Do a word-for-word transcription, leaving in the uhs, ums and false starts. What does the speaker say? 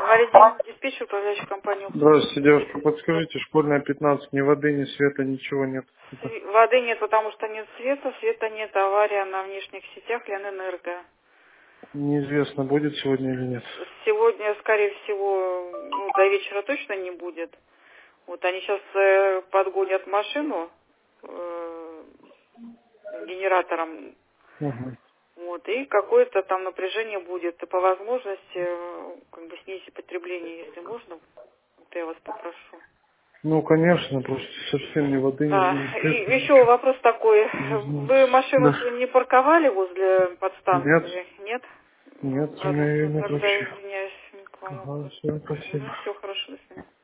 Говорите, диспетчер, управляющий компанию. Здравствуйте, девушка. Подскажите, школьная пятнадцать, ни воды, ни света, ничего нет. Сви- Воды нет, потому что нет света, света нет, авария на внешних сетях Ленэнерго. Неизвестно, будет сегодня или нет. С- Сегодня, скорее всего, ну, до вечера точно не будет. Вот они сейчас э, подгонят машину э, генератором, Угу. вот, и какое-то там напряжение будет. И по возможности э, как бы снизить потребление, если можно, вот я вас попрошу. Ну, конечно, просто совсем ни воды, ни, Да, ни и света, еще ничего. вопрос такой. Не знаю. Вы машину Да. свою не парковали возле Нет, подстанции? Нет? нет, у меня Ладно, ее ну нет тогда вообще. извиняюсь к вам Ага, вопрос. все, спасибо. Все хорошо, до свидания.